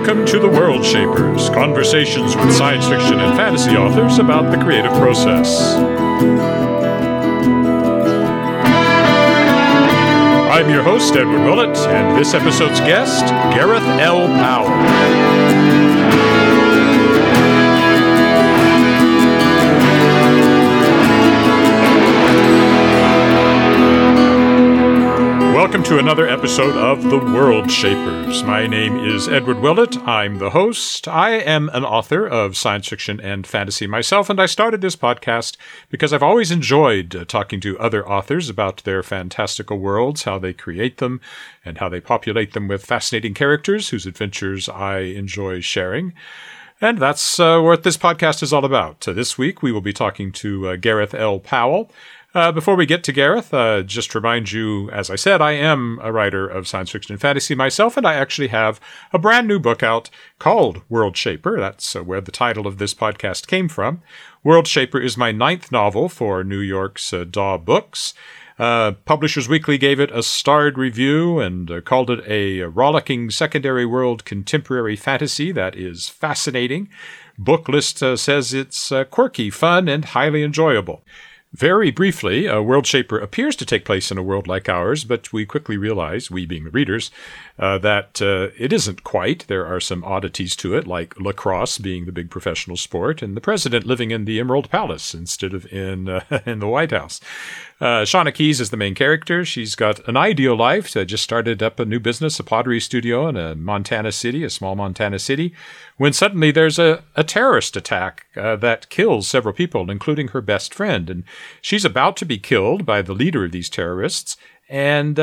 Welcome to the World Shapers, conversations with science fiction and fantasy authors about the creative process. I'm your host, Edward Willett, and this episode's guest, Gareth L. Powell. Welcome to another episode of The World Shapers. My name is Edward Willett. I'm the host. I am an author of science fiction and fantasy myself, and I started this podcast because I've always enjoyed talking to other authors about their fantastical worlds, how they create them, and how they populate them with fascinating characters whose adventures I enjoy sharing. And that's what this podcast is all about. This week we will be talking to Gareth L. Powell. Before we get to Gareth, just to remind you, as I said, I am a writer of science fiction and fantasy myself, and I actually have a brand new book out called World Shaper. That's where the title of this podcast came from. World Shaper is my 9th novel for New York's Daw Books. Publishers Weekly gave it a starred review and called it a rollicking secondary world contemporary fantasy that is fascinating. Booklist says it's quirky, fun, and highly enjoyable. Very briefly, World Shaper appears to take place in a world like ours, but we quickly realize, we being the readers, that it isn't quite. There are some oddities to it, like lacrosse being the big professional sport, and the president living in the Emerald Palace instead of in the White House. Shauna Keyes is the main character. She's got an ideal life. Just started up a new business, a pottery studio in a small Montana city, when suddenly there's a terrorist attack that kills several people, including her best friend. And she's about to be killed by the leader of these terrorists, and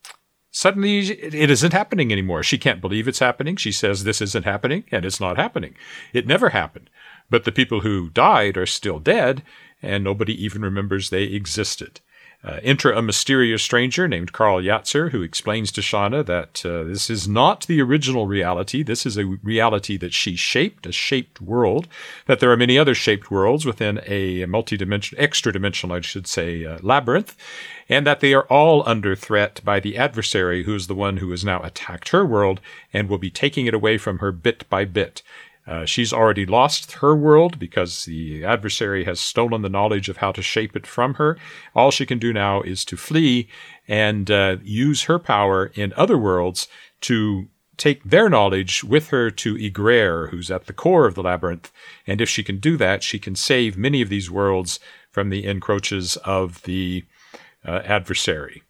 suddenly it isn't happening anymore. She can't believe it's happening. She says this isn't happening, and it's not happening. It never happened. But the people who died are still dead, and nobody even remembers they existed. Enter a mysterious stranger named Carl Yatzer, who explains to Shauna that this is not the original reality. This is a reality that she shaped, a shaped world, that there are many other shaped worlds within a extra-dimensional, labyrinth, and that they are all under threat by the adversary, who is the one who has now attacked her world and will be taking it away from her bit by bit. She's already lost her world because the adversary has stolen the knowledge of how to shape it from her. All she can do now is to flee and use her power in other worlds to take their knowledge with her to Ygrier, who's at the core of the labyrinth. And if she can do that, she can save many of these worlds from the encroaches of the adversary.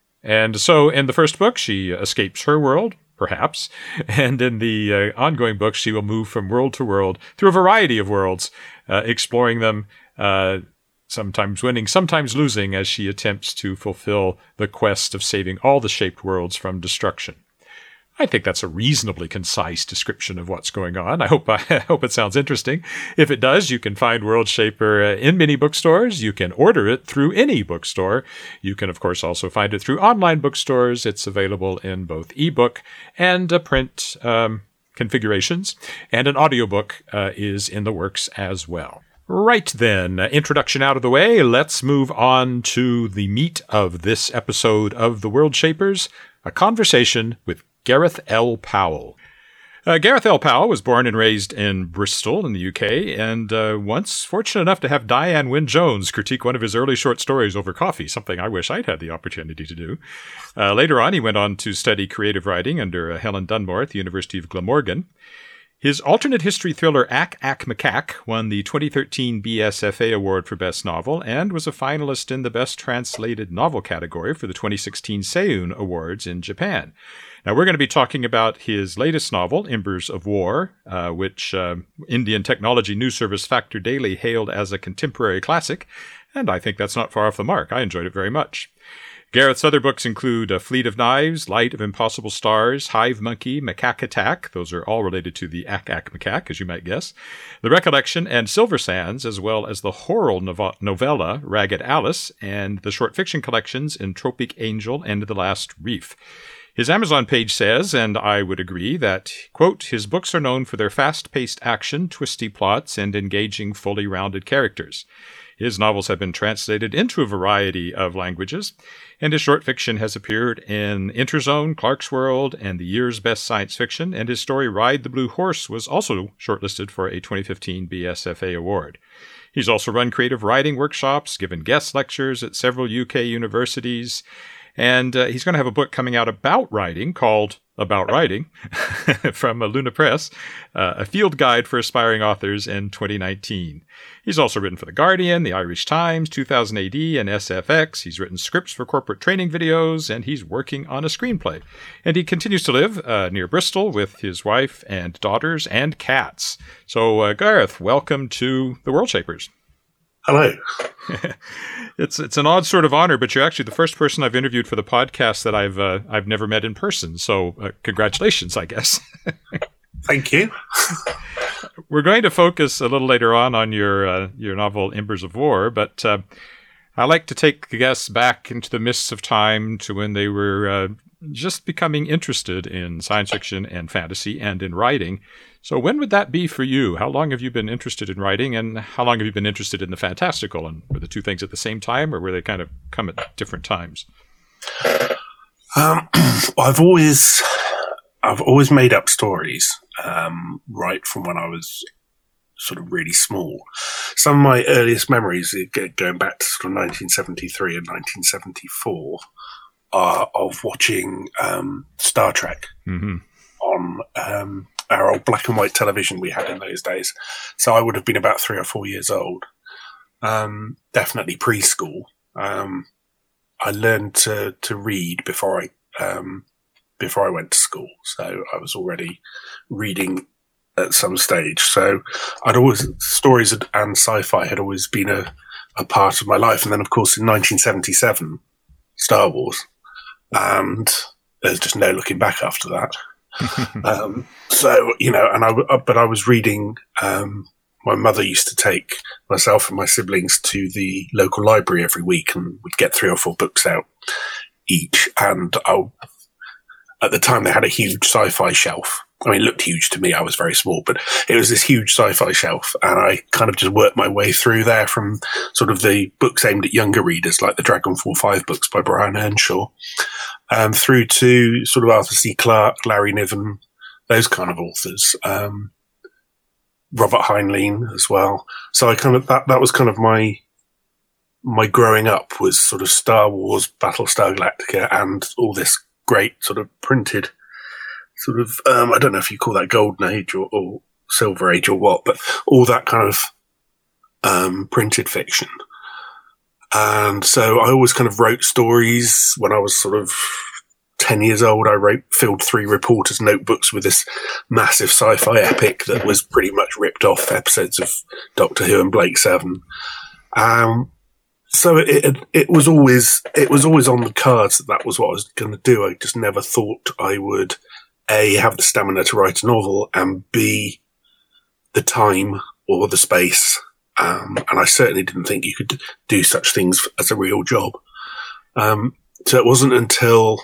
And so in the first book, she escapes her world, perhaps, and in the ongoing books, she will move from world to world through a variety of worlds, exploring them, sometimes winning, sometimes losing, as she attempts to fulfill the quest of saving all the shaped worlds from destruction. I think that's a reasonably concise description of what's going on. I hope it sounds interesting. If it does, you can find World Shaper in many bookstores. You can order it through any bookstore. You can, of course, also find it through online bookstores. It's available in both ebook and print configurations, and an audiobook is in the works as well. Right then, introduction out of the way, let's move on to the meat of this episode of The World Shapers, a conversation with Gareth L. Powell. Gareth L. Powell was born and raised in Bristol in the UK, and once fortunate enough to have Diane Wynne-Jones critique one of his early short stories over coffee, something I wish I'd had the opportunity to do. Later on, he went on to study creative writing under Helen Dunmore at the University of Glamorgan. His alternate history thriller Ack Macaque won the 2013 BSFA Award for Best Novel and was a finalist in the Best Translated Novel category for the 2016 Seiun Awards in Japan. Now, we're going to be talking about his latest novel, Embers of War, which Indian technology news service Factor Daily hailed as a contemporary classic, and I think that's not far off the mark. I enjoyed it very much. Gareth's other books include A Fleet of Knives, Light of Impossible Stars, Hive Monkey, Macaque Attack. Those are all related to the Ack Macaque, as you might guess. The Recollection and Silver Sands, as well as the horror novella Ragged Alice, and the short fiction collections Entropic Angel and The Last Reef. His Amazon page says, and I would agree, that, quote, his books are known for their fast-paced action, twisty plots, and engaging, fully rounded characters. His novels have been translated into a variety of languages, and his short fiction has appeared in Interzone, Clarkesworld, and the year's best science fiction, and his story Ride the Blue Horse was also shortlisted for a 2015 BSFA award. He's also run creative writing workshops, given guest lectures at several UK universities, and he's going to have a book coming out about writing called About Writing from Luna Press, a field guide for aspiring authors in 2019. He's also written for The Guardian, The Irish Times, 2000 AD, and SFX. He's written scripts for corporate training videos, and he's working on a screenplay. And he continues to live near Bristol with his wife and daughters and cats. So, Gareth, welcome to The World Shapers. Hello. It's an odd sort of honor, but you're actually the first person I've interviewed for the podcast that I've never met in person. So congratulations, I guess. Thank you. We're going to focus a little later on your novel Embers of War, but I like to take guests back into the mists of time to when they were just becoming interested in science fiction and fantasy and in writing. So when would that be for you? How long have you been interested in writing, and how long have you been interested in the fantastical? And were the two things at the same time, or were they kind of come at different times? I've always made up stories right from when I was sort of really small. Some of my earliest memories, going back to sort of 1973 and 1974, are of watching Star Trek on our old black and white television we had in those days. So I would have been about 3 or 4 years old. Definitely preschool. I learned to read before I went to school. So I was already reading at some stage. So stories and sci-fi had always been a part of my life. And then, of course, in 1977, Star Wars. And there's just no looking back after that. So, but I was reading, my mother used to take myself and my siblings to the local library every week, and we'd get 3 or 4 books out each. And at the time they had a huge sci-fi shelf. I mean, it looked huge to me. I was very small, but it was this huge sci-fi shelf. And I kind of just worked my way through there from sort of the books aimed at younger readers, like the Dragonfall 5 books by Brian Earnshaw, through to sort of Arthur C. Clarke, Larry Niven, those kind of authors, Robert Heinlein as well. So I kind of, that was kind of my growing up, was sort of Star Wars, Battlestar Galactica, and all this great sort of printed sort of, I don't know if you call that Golden Age or Silver Age or what, but all that kind of printed fiction. And so I always kind of wrote stories. When I was sort of 10 years old, I filled 3 reporters' notebooks with this massive sci-fi epic that was pretty much ripped off episodes of Doctor Who and Blake Seven. So it was always on the cards that was what I was going to do. I just never thought I would A, have the stamina to write a novel, and B, the time or the space. And I certainly didn't think you could do such things as a real job. So it wasn't until,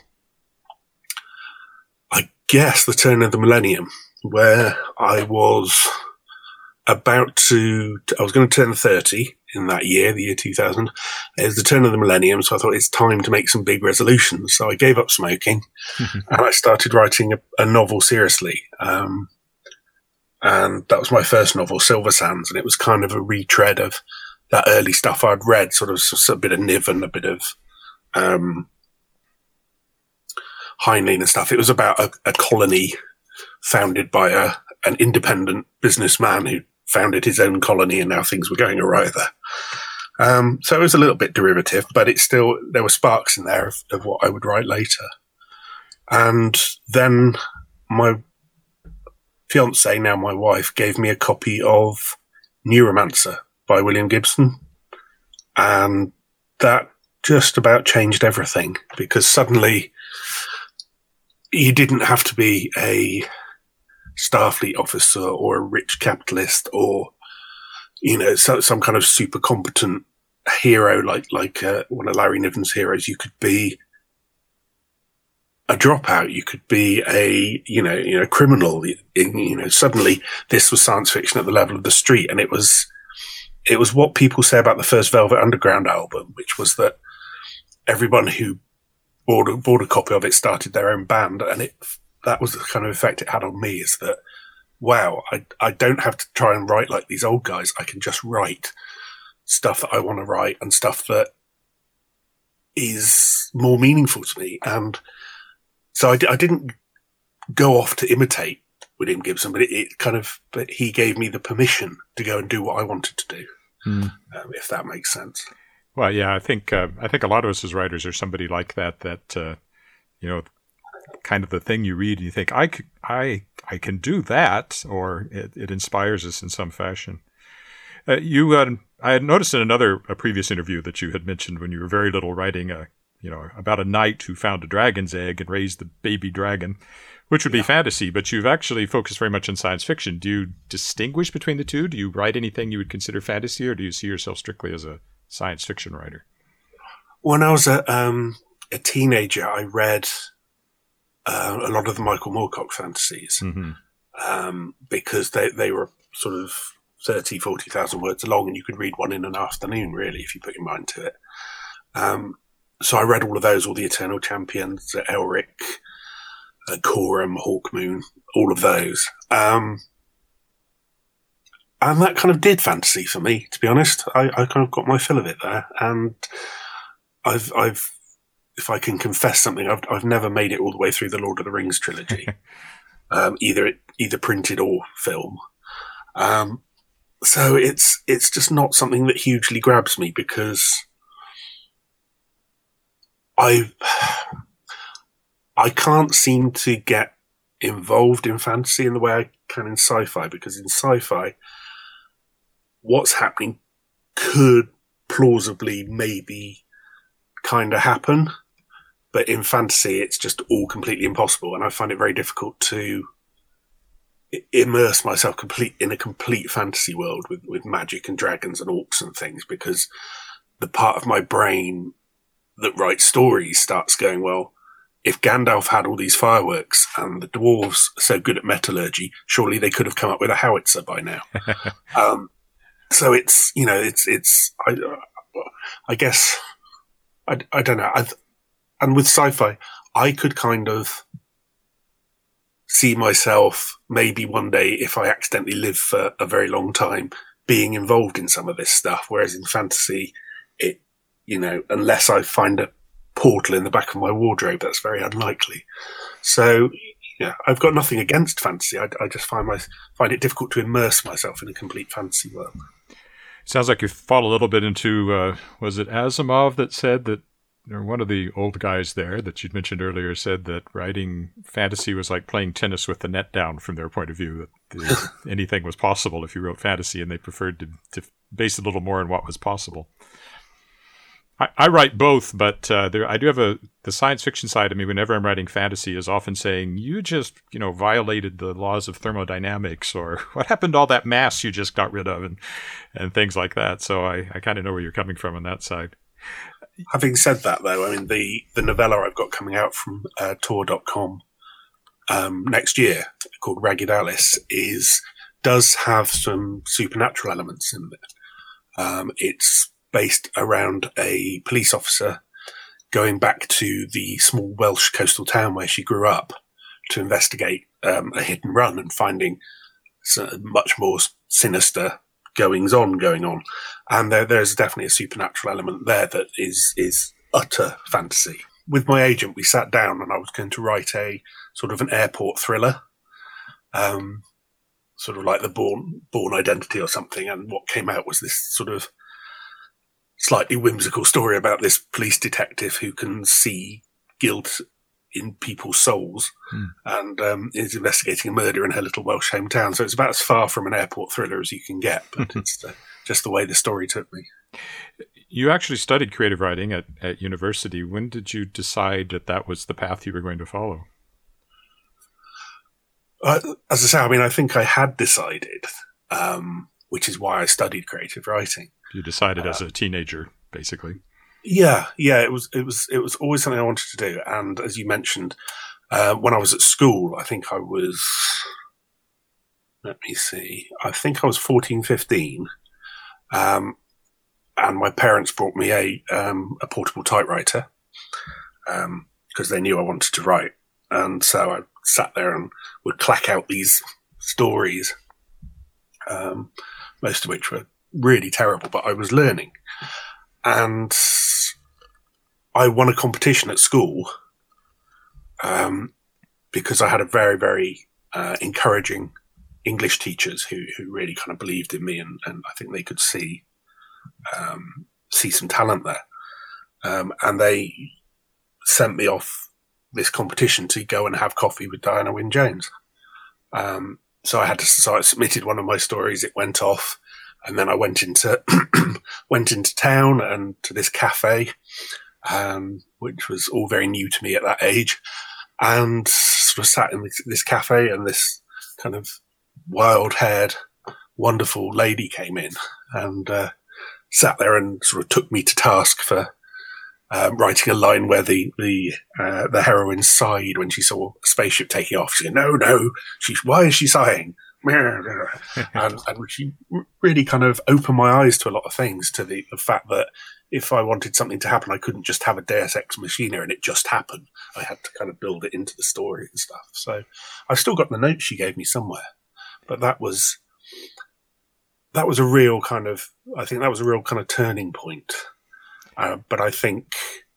I guess, the turn of the millennium, where I was going to turn 30 in that year, the year 2000. It was the turn of the millennium, so I thought it's time to make some big resolutions. So I gave up smoking and I started writing a novel seriously. And that was my first novel, Silver Sands, and it was kind of a retread of that early stuff I'd read, sort of a bit of Niven, a bit of Heinlein and stuff. It was about a colony founded by an independent businessman who founded his own colony, and now things were going awry there. So it was a little bit derivative, but there were sparks in there of what I would write later. And then my fiancée, now my wife, gave me a copy of Neuromancer by William Gibson. And that just about changed everything, because suddenly you didn't have to be a Starfleet officer or a rich capitalist or, some kind of super competent hero like one of Larry Niven's heroes. You could be a dropout. You could be a criminal. Suddenly this was science fiction at the level of the street, and it was what people say about the first Velvet Underground album, which was that everyone who bought a copy of it started their own band, and that was the kind of effect it had on me. Is that, wow, I don't have to try and write like these old guys. I can just write stuff that I want to write and stuff that is more meaningful to me. And so I didn't go off to imitate William Gibson, but but he gave me the permission to go and do what I wanted to do, if that makes sense. Well, yeah, I think a lot of us as writers are somebody like that, kind of the thing you read and you think, I can do that, or it inspires us in some fashion. I had noticed in a previous interview that you had mentioned when you were very little writing about a knight who found a dragon's egg and raised the baby dragon, which would be fantasy, but you've actually focused very much on science fiction. Do you distinguish between the two? Do you write anything you would consider fantasy, or do you see yourself strictly as a science fiction writer? When I was a teenager, I read a lot of the Michael Moorcock fantasies, because they were sort of 30, 40,000 words long, and you could read one in an afternoon, really, if you put your mind to it. So I read all of those, all the Eternal Champions, Elric, Coram, Hawkmoon, all of those. And that kind of did fantasy for me, to be honest. I kind of got my fill of it there. And I've if I can confess something, I've never made it all the way through the Lord of the Rings trilogy, either printed or film. So it's just not something that hugely grabs me, because I can't seem to get involved in fantasy in the way I can in sci-fi, because in sci-fi, what's happening could plausibly maybe kind of happen, but in fantasy, it's just all completely impossible, and I find it very difficult to immerse myself in a complete fantasy world with magic and dragons and orcs and things, because the part of my brain that writes stories starts going, well, if Gandalf had all these fireworks and the dwarves are so good at metallurgy, surely they could have come up with a howitzer by now. So I guess, I don't know. And with sci-fi, I could kind of see myself maybe one day, if I accidentally live for a very long time, being involved in some of this stuff. Whereas in fantasy, unless I find a portal in the back of my wardrobe, that's very unlikely. So, I've got nothing against fantasy. I just find it difficult to immerse myself in a complete fantasy world. Sounds like you fall a little bit into, was it Asimov that said that, or one of the old guys there that you'd mentioned earlier said that writing fantasy was like playing tennis with the net down from their point of view, that anything was possible if you wrote fantasy, and they preferred to base it a little more on what was possible. I write both, but I do have the science fiction side of me. Whenever I'm writing fantasy, is often saying, you just violated the laws of thermodynamics, or what happened to all that mass you just got rid of, and things like that. So I kind of know where you're coming from on that side. Having said that, though, I mean, the novella I've got coming out from Tor.com next year, called Ragged Alice, does have some supernatural elements in it. It's based around a police officer going back to the small Welsh coastal town where she grew up to investigate a hit and run, and finding much more sinister goings on going on. And there's definitely a supernatural element there that is utter fantasy. With my agent, we sat down and I was going to write a sort of an airport thriller, sort of like the Bourne Identity or something. And what came out was this sort of slightly whimsical story about this police detective who can see guilt in people's souls, and is investigating a murder in her little Welsh hometown. So it's about as far from an airport thriller as you can get, but it's just the way the story took me. You actually studied creative writing at university. When did you decide that was the path you were going to follow? As I say, I mean, I think I had decided, which is why I studied creative writing. You decided as a teenager, basically. Yeah, it was always something I wanted to do. And as you mentioned, when I was at school, I think I was, let me see, I think I was 14, 15. And my parents brought me a portable typewriter, because they knew I wanted to write. And so I sat there and would clack out these stories, most of which were really terrible, but I was learning. And I won a competition at school, because I had a very, very encouraging English teachers who really kind of believed in me, and I think they could see some talent there. And they sent me off this competition to go and have coffee with Diana Wynne Jones. So I submitted one of my stories. It went off, and then I went into town and to this cafe, which was all very new to me at that age, and sort of sat in this cafe, and this kind of wild-haired, wonderful lady came in and sat there and sort of took me to task for writing a line where the heroine sighed when she saw a spaceship taking off. She said, "No, why is she sighing?" and she really kind of opened my eyes to a lot of things, to the fact that if I wanted something to happen, I couldn't just have a Deus Ex Machina and it just happened. I had to kind of build it into the story and stuff. So I've still got the notes she gave me somewhere, but that was a real kind of, I think that was a real kind of turning point. But I think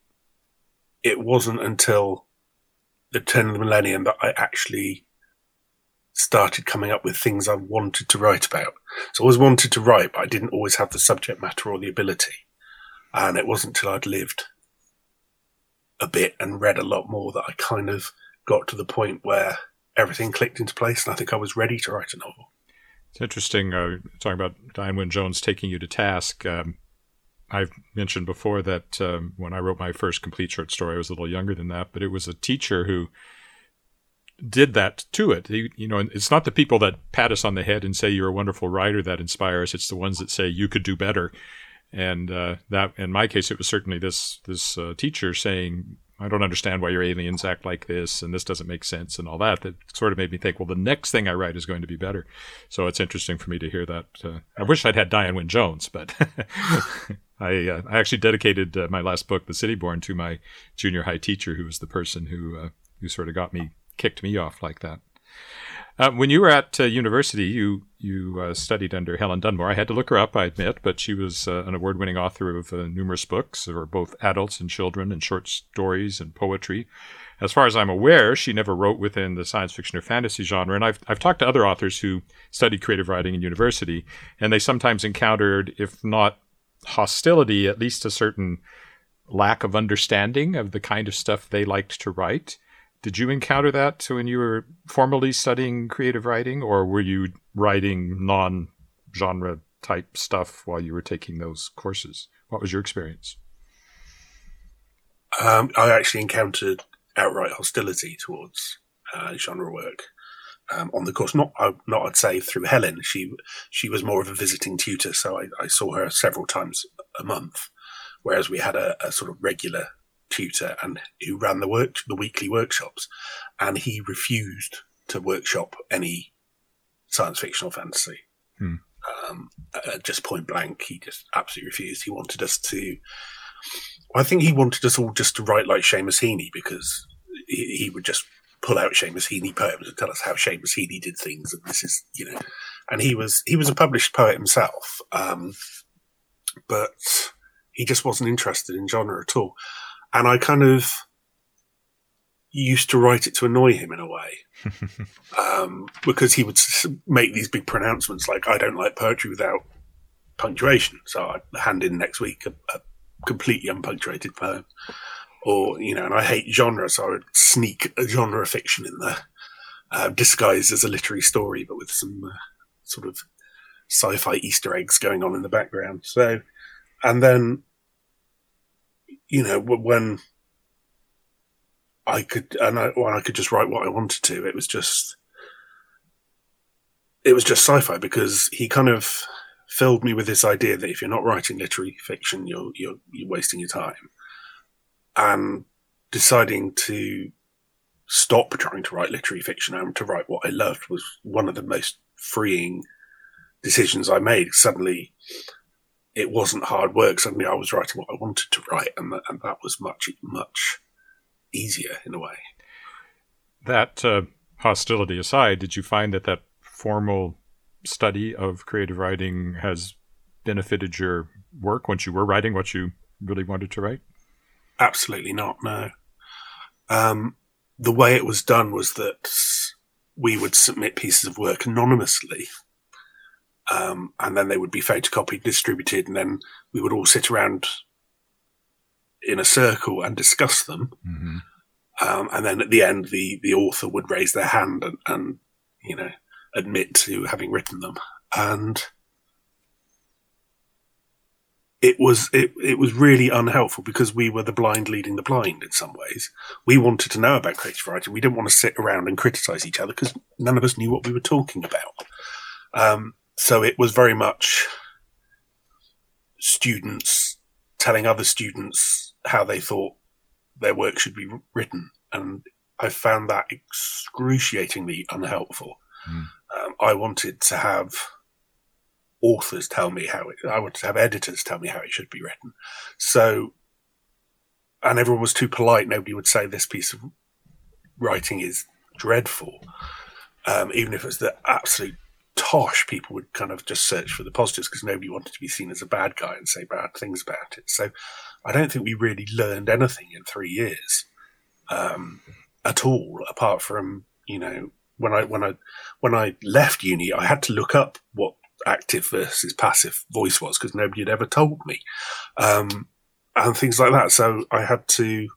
it wasn't until the turn of the millennium that I actually started coming up with things I wanted to write about. So I always wanted to write, but I didn't always have the subject matter or the ability. And it wasn't until I'd lived a bit and read a lot more that I kind of got to the point where everything clicked into place, and I think I was ready to write a novel. It's interesting talking about Diana Wynne Jones taking you to task. I've mentioned before that when I wrote my first complete short story, I was a little younger than that, but it was a teacher who did that to it. It's not the people that pat us on the head and say you're a wonderful writer that inspire us. It's the ones that say you could do better. And that, in my case, it was certainly this teacher saying, "I don't understand why your aliens act like this, and this doesn't make sense," and all that. That sort of made me think, well, the next thing I write is going to be better. So it's interesting for me to hear that. I wish I'd had Diana Wynne Jones, but I actually dedicated my last book, The City Born, to my junior high teacher, who was the person who sort of kicked me off like that. When you were at university, you studied under Helen Dunmore. I had to look her up, I admit, but she was an award-winning author of numerous books for both adults and children, and short stories and poetry. As far as I'm aware, she never wrote within the science fiction or fantasy genre, and I've talked to other authors who studied creative writing in university, and they sometimes encountered, if not hostility, at least a certain lack of understanding of the kind of stuff they liked to write. Did you encounter that when you were formally studying creative writing, or were you writing non-genre type stuff while you were taking those courses? What was your experience? I actually encountered outright hostility towards genre work on the course. Not I'd say through Helen. She was more of a visiting tutor, so I saw her several times a month, whereas we had a sort of regular tutor and who ran the weekly workshops, and he refused to workshop any science fiction or fantasy. Just point blank, he just absolutely refused. He wanted us to, I think he wanted us all just to write like Seamus Heaney, because he would just pull out Seamus Heaney poems and tell us how Seamus Heaney did things, and this is, and he was a published poet himself, but he just wasn't interested in genre at all. And I kind of used to write it to annoy him in a way, because he would make these big pronouncements like, "I don't like poetry without punctuation," so I'd hand in next week a completely unpunctuated poem. Or, and I hate genre, so I would sneak a genre fiction in there, disguised as a literary story, but with some sort of sci-fi Easter eggs going on in the background. So, and then, when I could just write what I wanted to, it was just sci-fi, because he kind of filled me with this idea that if you're not writing literary fiction, you're wasting your time. And deciding to stop trying to write literary fiction and to write what I loved was one of the most freeing decisions I made. Suddenly, it wasn't hard work. Suddenly, I was writing what I wanted to write, and that was much, much easier in a way. That hostility aside, did you find that formal study of creative writing has benefited your work once you were writing what you really wanted to write? Absolutely not, no. The way it was done was that we would submit pieces of work anonymously, and then they would be photocopied, distributed, and then we would all sit around in a circle and discuss them. Mm-hmm. And then at the end, the author would raise their hand and admit to having written them. And it was really unhelpful because we were the blind leading the blind in some ways. We wanted to know about creative writing. We didn't want to sit around and criticize each other because none of us knew what we were talking about. So it was very much students telling other students how they thought their work should be written. And I found that excruciatingly unhelpful. Mm. I wanted to have authors tell me I wanted to have editors tell me how it should be written. So, and everyone was too polite. Nobody would say this piece of writing is dreadful. Even if it was the absolute tosh, people would kind of just search for the positives because nobody wanted to be seen as a bad guy and say bad things about it. So I don't think we really learned anything in 3 years at all, apart from, when I left uni, I had to look up what active versus passive voice was because nobody had ever told me, and things like that. So I had to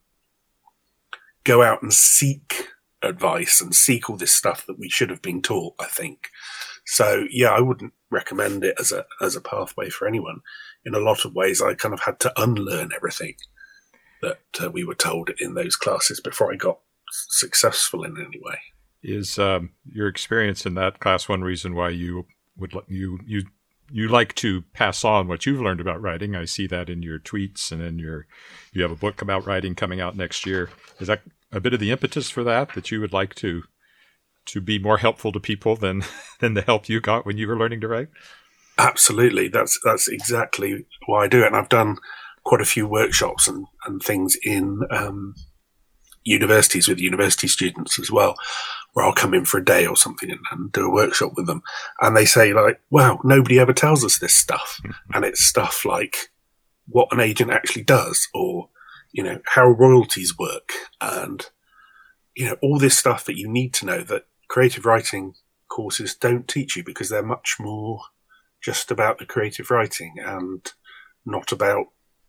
go out and seek advice and seek all this stuff that we should have been taught, I think. So yeah, I wouldn't recommend it as a pathway for anyone. In a lot of ways, I kind of had to unlearn everything that we were told in those classes before I got successful in any way. Is your experience in that class one reason why you would you like to pass on what you've learned about writing? I see that in your tweets, and in you have a book about writing coming out next year. Is that a bit of the impetus for that you would like to be more helpful to people than the help you got when you were learning to write? Absolutely. That's exactly why I do it. And I've done quite a few workshops and things in universities with university students as well, where I'll come in for a day or something and do a workshop with them. And they say, like, wow, nobody ever tells us this stuff. And it's stuff like what an agent actually does, or, how royalties work, and, all this stuff that you need to know that creative writing courses don't teach you, because they're much more just about the creative writing and not about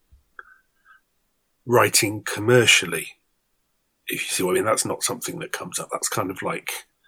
writing commercially. If you see what I mean, that's not something that comes up. That's kind of like,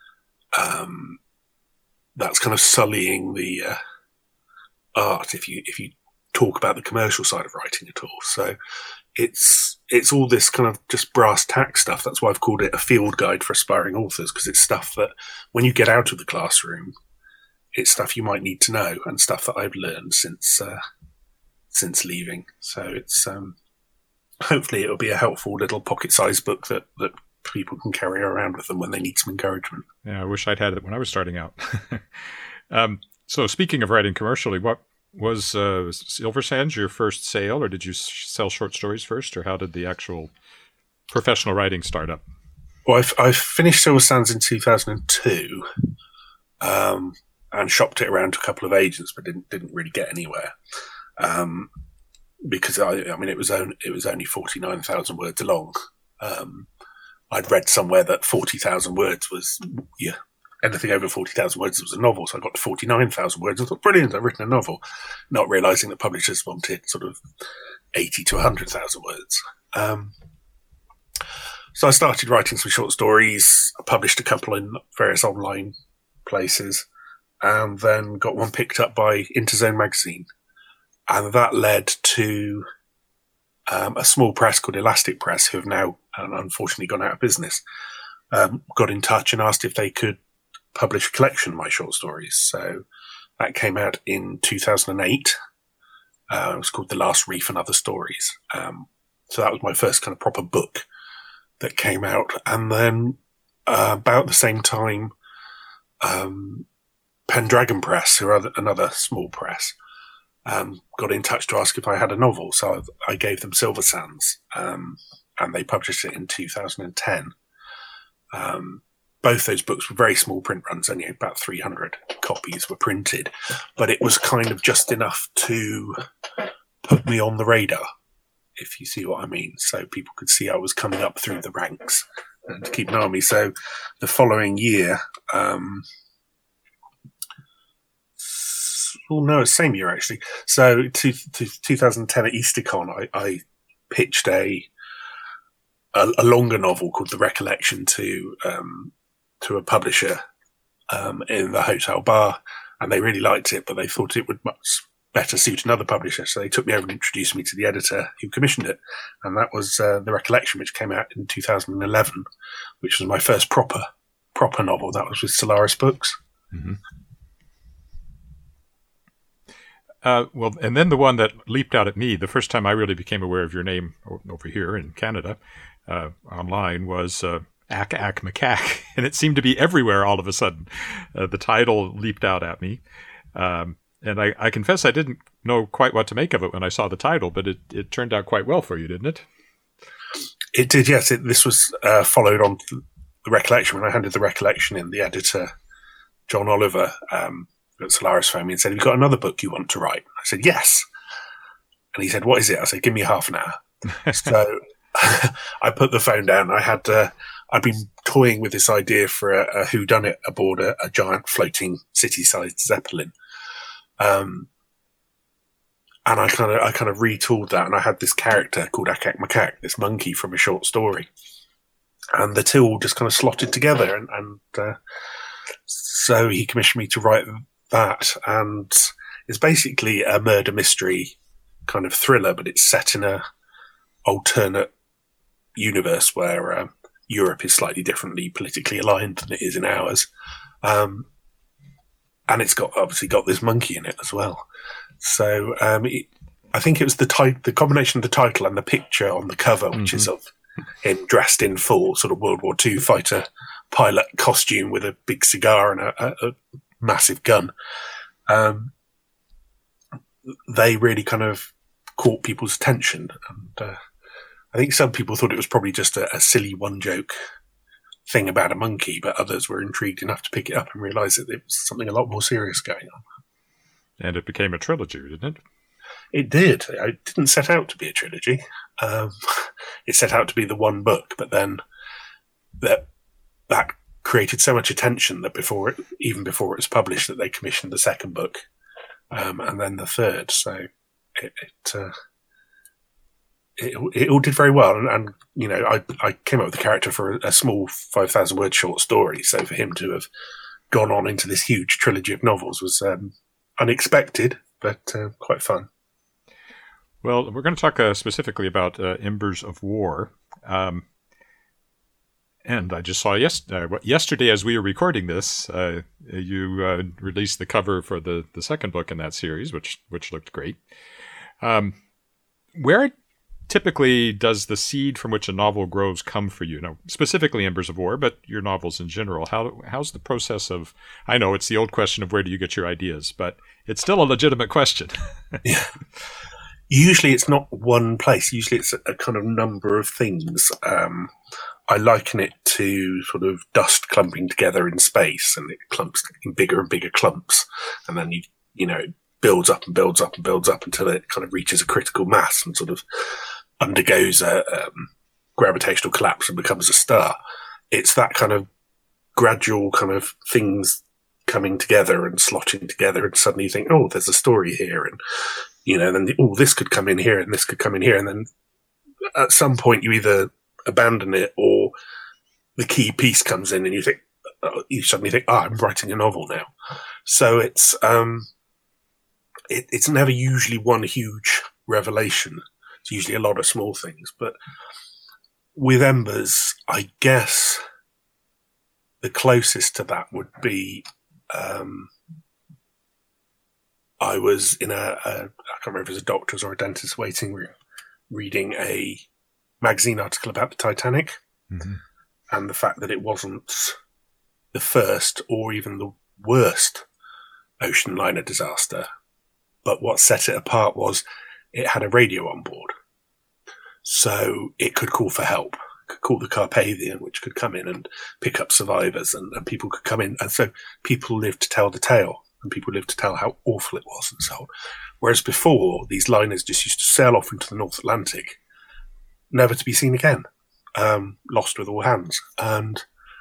that's kind of sullying the art if you talk about the commercial side of writing at all. So it's all this kind of just brass tack stuff. That's why I've called it a field guide for aspiring authors, because it's stuff that when you get out of the classroom, it's stuff you might need to know, and stuff that I've learned since leaving. So it's hopefully it'll be a helpful little pocket-sized book that people can carry around with them when they need some encouragement. Yeah, I wish I'd had it when I was starting out. So speaking of writing commercially, what was Silver Sands your first sale, or did you sell short stories first, or how did the actual professional writing start up? Well, I finished Silver Sands in 2002, and shopped it around to a couple of agents, but didn't really get anywhere. Because it was only 49,000 words long. I'd read somewhere that 40,000 words was, anything over 40,000 words was a novel. So I got to 49,000 words. I thought, brilliant, I've written a novel, not realizing that publishers wanted sort of 80 to 100,000 words. So I started writing some short stories. I published a couple in various online places, and then got one picked up by Interzone magazine. And that led to a small press called Elastic Press, who have now unfortunately gone out of business, got in touch and asked if they could publish a collection of my short stories. So That came out in 2008. It was called The Last Reef and Other Stories. So that was my first kind of proper book that came out. And then about the same time, Pendragon Press, who are another small press, got in touch to ask if I had a novel. So I gave them Silver Sands, and they published it in 2010. Both those books were very small print runs, only about 300 copies were printed, but it was kind of just enough to put me on the radar, if you see what I mean. So people could see I was coming up through the ranks and to keep an eye on me. So the following year, same year actually. So to 2010 at EasterCon, I pitched a longer novel called The Recollection to a publisher in the hotel bar, and they really liked it, but they thought it would much better suit another publisher. So they took me over and introduced me to the editor who commissioned it, and that was The Recollection, which came out in 2011, which was my first proper novel. That was with Solaris Books. Mm-hmm. Well, and then the one that leaped out at me, the first time I really became aware of your name over here in Canada online, was Ack Ack Macaque, and it seemed to be everywhere all of a sudden. The title leaped out at me, and I confess I didn't know quite what to make of it when I saw the title, but it turned out quite well for you, didn't it? It did, yes. This was followed on The Recollection. When I handed The Recollection in, the editor, John Oliver, at Solaris phoned me and said, "Have you got another book you want to write?" I said, "Yes." And he said, "What is it?" I said, "Give me half an hour." So I put the phone down. I'd been toying with this idea for a whodunit aboard a giant floating city-sized Zeppelin. And I kind of retooled that, and I had this character called Ack Ack Macaque, this monkey from a short story. And the two all just kind of slotted together, and so he commissioned me to write that, and it's basically a murder mystery kind of thriller, but it's set in a alternate universe where Europe is slightly differently politically aligned than it is in ours, and it's obviously got this monkey in it as well. So I think it was the combination of the title and the picture on the cover, which is of him dressed in full sort of World War II fighter pilot costume with a big cigar and a massive gun. They really kind of caught people's attention, and I think some people thought it was probably just a silly one-joke thing about a monkey, but others were intrigued enough to pick it up and realise that there was something a lot more serious going on. And it became a trilogy, didn't it? It did. It didn't set out to be a trilogy. It set out to be the one book, but then that created so much attention that even before it was published, that they commissioned the second book, and then the third. So it all did very well, and you know, I came up with the character for a small 5,000 word short story. So for him to have gone on into this huge trilogy of novels was unexpected, but quite fun. Well, we're going to talk specifically about Embers of War. And I just saw yesterday, as we were recording this, you released the cover for the second book in that series, which looked great. Where typically does the seed from which a novel grows come for you? Now, specifically Embers of War, but your novels in general. How's the process of? I know it's the old question of where do you get your ideas, but it's still a legitimate question. Yeah. Usually it's not one place. Usually it's a kind of number of things. I liken it to sort of dust clumping together in space, and it clumps in bigger and bigger clumps. And then you know, it builds up and builds up and builds up until it kind of reaches a critical mass and sort of undergoes a gravitational collapse and becomes a star. It's that kind of gradual kind of things coming together and slotting together, and suddenly you think, oh, there's a story here, and you know, then this could come in here and this could come in here, and then at some point you either abandon it or the key piece comes in and you suddenly think, I'm writing a novel now. So it's never usually one huge revelation. It's usually a lot of small things. But with Embers, I guess the closest to that would be I was in I can't remember if it was a doctor's or a dentist's waiting room, reading a magazine article about the Titanic, and the fact that it wasn't the first or even the worst ocean liner disaster, but what set it apart was it had a radio on board. So it could call for help, could call the Carpathian, which could come in and pick up survivors, and people could come in. And so people lived to tell the tale, and people lived to tell how awful it was and so on. Whereas before, these liners just used to sail off into the North Atlantic, never to be seen again, lost with all hands. And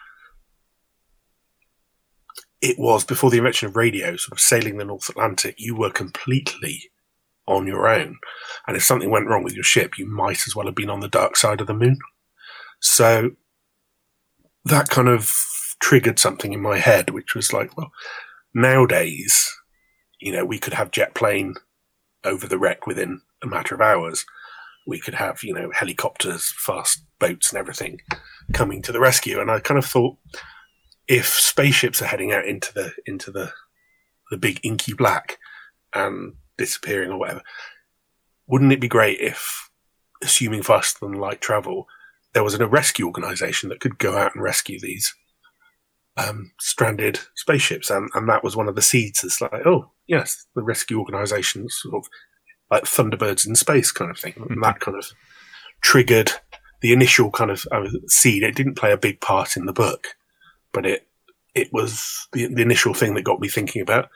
it was before the invention of radio, sort of sailing the North Atlantic, you were completely on your own. And if something went wrong with your ship, you might as well have been on the dark side of the moon. So that kind of triggered something in my head, which was like, well, nowadays, we could have jet plane over the wreck within a matter of hours. We could have, helicopters, fast boats and everything coming to the rescue. And I kind of thought, if spaceships are heading out into the big inky black and disappearing or whatever, wouldn't it be great if, assuming faster than light travel, there was a rescue organization that could go out and rescue these stranded spaceships? And that was one of the seeds. It's like, oh, yes, the rescue organizations, sort of like Thunderbirds in space kind of thing. And that kind of triggered the initial kind of seed. It didn't play a big part in the book, but it was the initial thing that got me thinking about,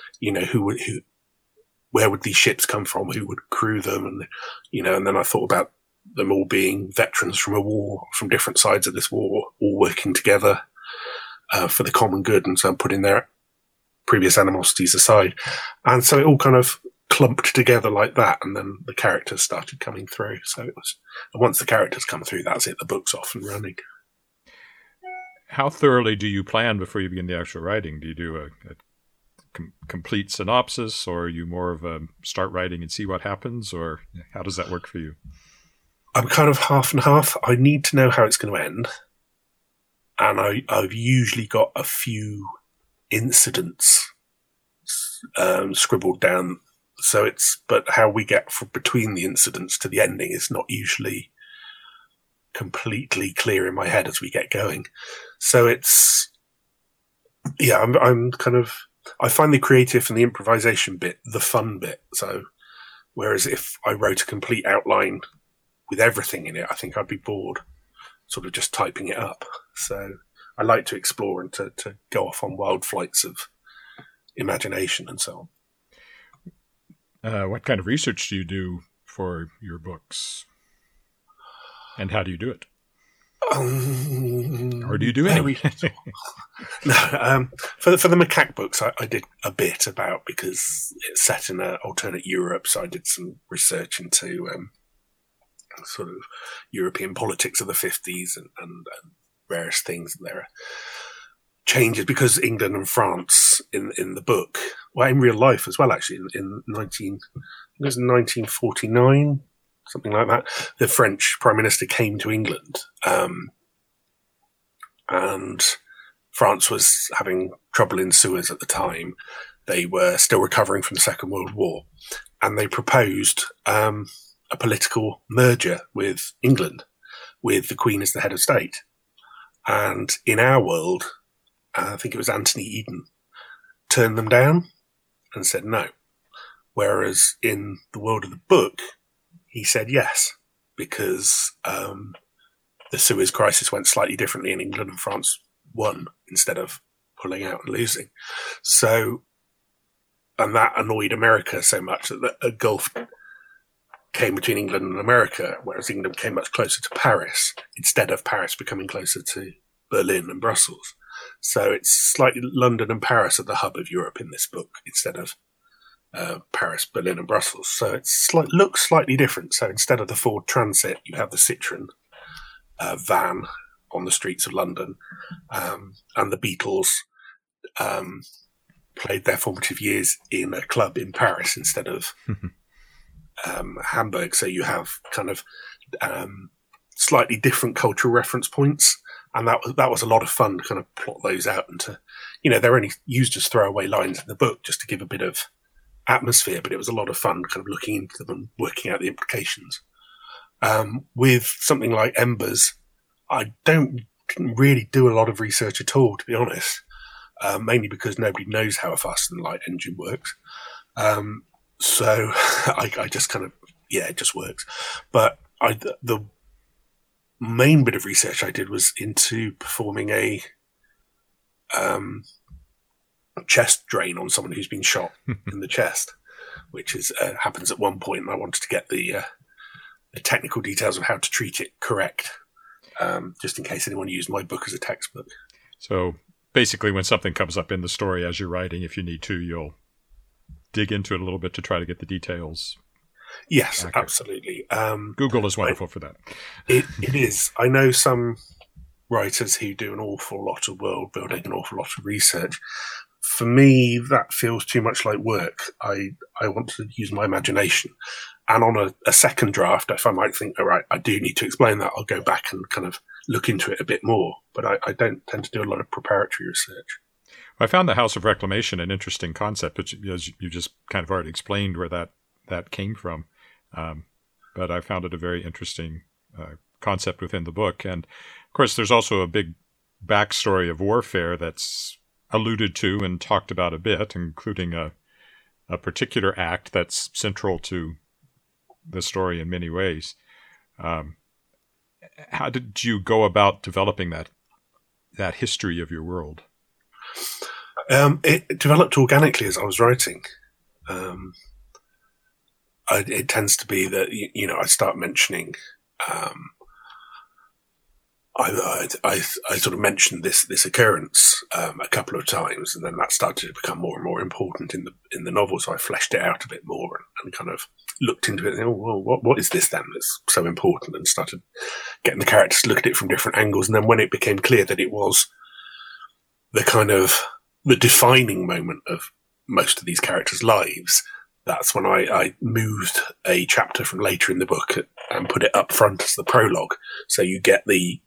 where would these ships come from? Who would crew them? And, and then I thought about them all being veterans from a war, from different sides of this war, all working together for the common good. And so putting their previous animosities aside. And so it all kind of clumped together like that. And then the characters started coming through. So and once the characters come through, that's it. The book's off and running. How thoroughly do you plan before you begin the actual writing? Do you do a complete synopsis, or are you more of a start writing and see what happens, or how does that work for you? I'm kind of half and half. I need to know how it's going to end, and I've usually got a few incidents scribbled down. But how we get from between the incidents to the ending is not usually completely clear in my head as we get going. So I'm kind of, I find the creative and the improvisation bit the fun bit. So whereas if I wrote a complete outline with everything in it, I think I'd be bored sort of just typing it up. So I like to explore and to go off on wild flights of imagination and so on. What kind of research do you do for your books? And how do you do it? Or do you do any? No, for the macaque books, I did a bit about, because it's set in an alternate Europe, so I did some research into sort of European politics of the 50s and various things. And there are changes because England and France in the book, well, in real life as well, actually, in 1949. Something like that. The French Prime Minister came to England, and France was having trouble in Suez at the time. They were still recovering from the Second World War, and they proposed a political merger with England, with the Queen as the head of state. And in our world, I think it was Anthony Eden, turned them down and said no. Whereas in the world of the book, he said yes, because the Suez crisis went slightly differently in England, and France won instead of pulling out and losing. So, and that annoyed America so much that a gulf came between England and America, whereas England came much closer to Paris, instead of Paris becoming closer to Berlin and Brussels. So it's slightly London and Paris are the hub of Europe in this book, instead of Paris, Berlin, and Brussels. So it looks slightly different. So instead of the Ford Transit, you have the Citroen van on the streets of London, and the Beatles played their formative years in a club in Paris instead of Hamburg. So you have kind of slightly different cultural reference points. And that was a lot of fun to kind of plot those out, and to, they're only used as throwaway lines in the book just to give a bit of atmosphere, but it was a lot of fun kind of looking into them and working out the implications. With something like Embers, I didn't really do a lot of research at all, to be honest, mainly because nobody knows how a fast and light engine works. So I just kind of, it just works. But the main bit of research I did was into performing a chest drain on someone who's been shot in the chest, which is happens at one point, and I wanted to get the technical details of how to treat it correct, just in case anyone used my book as a textbook. So basically, when something comes up in the story as you're writing, if you need to, you'll dig into it a little bit to try to get the details. Yes, accurate. Absolutely. Google is wonderful for that. It is. I know some writers who do an awful lot of world building, an awful lot of research. For me, that feels too much like work. I want to use my imagination. And on a second draft, if I might think, all right, I do need to explain that, I'll go back and kind of look into it a bit more. But I don't tend to do a lot of preparatory research. I found the House of Reclamation an interesting concept, which as you just kind of already explained where that came from. But I found it a very interesting concept within the book. And, of course, there's also a big backstory of warfare that's alluded to and talked about a bit, including a particular act that's central to the story in many ways. How did you go about developing that history of your world? It developed organically as I was writing. It tends to be that, I start mentioning, I sort of mentioned this occurrence a couple of times, and then that started to become more and more important in the novel. So I fleshed it out a bit more and kind of looked into it. And, what is this then that's so important? And started getting the characters to look at it from different angles. And then when it became clear that it was the defining moment of most of these characters' lives, that's when I moved a chapter from later in the book and put it up front as the prologue. So you get the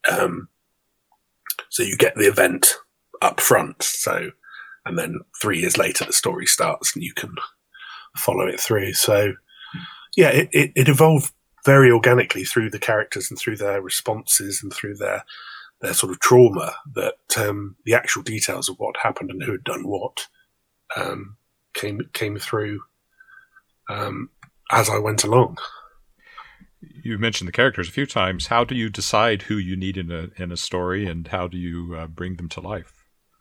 event up front. So, and then 3 years later, the story starts and you can follow it through. So yeah, it evolved very organically through the characters and through their responses and through their sort of trauma, that the actual details of what happened and who had done what came through as I went along. You mentioned the characters a few times. How do you decide who you need in a story, and how do you bring them to life?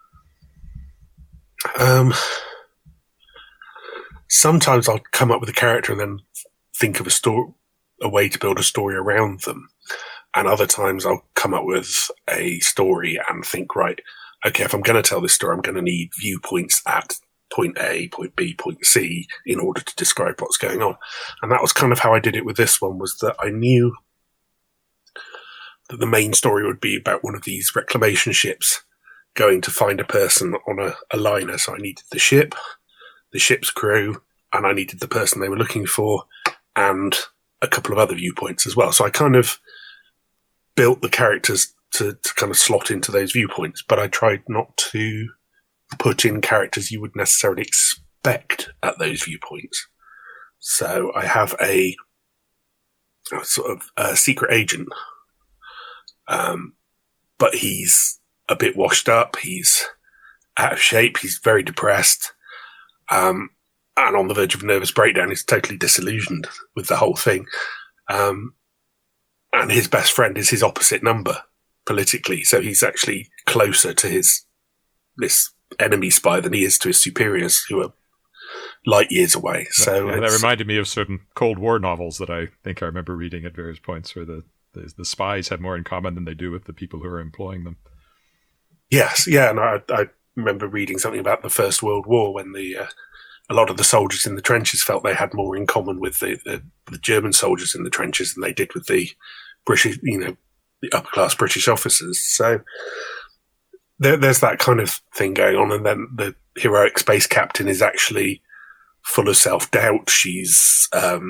Sometimes I'll come up with a character and then think of a way to build a story around them. And other times I'll come up with a story and think, right, okay, if I'm going to tell this story, I'm going to need viewpoints at point A, point B, point C in order to describe what's going on. And that was kind of how I did it with this one, was that I knew that the main story would be about one of these reclamation ships going to find a person on a liner. So I needed the ship, the ship's crew, and I needed the person they were looking for, and a couple of other viewpoints as well. So I kind of built the characters to kind of slot into those viewpoints, but I tried not to put in characters you would necessarily expect at those viewpoints. So I have a sort of a secret agent, but he's a bit washed up, he's out of shape, he's very depressed, and on the verge of a nervous breakdown. He's totally disillusioned with the whole thing. And his best friend is his opposite number politically, so he's actually closer to this enemy spy than he is to his superiors, who are light years away. So that reminded me of certain Cold War novels that I think I remember reading at various points, where the spies have more in common than they do with the people who are employing them. Yes, yeah, and I remember reading something about the First World War when a lot of the soldiers in the trenches felt they had more in common with the German soldiers in the trenches than they did with the British, the upper class British officers. So there's that kind of thing going on. And then the heroic space captain is actually full of self-doubt. She's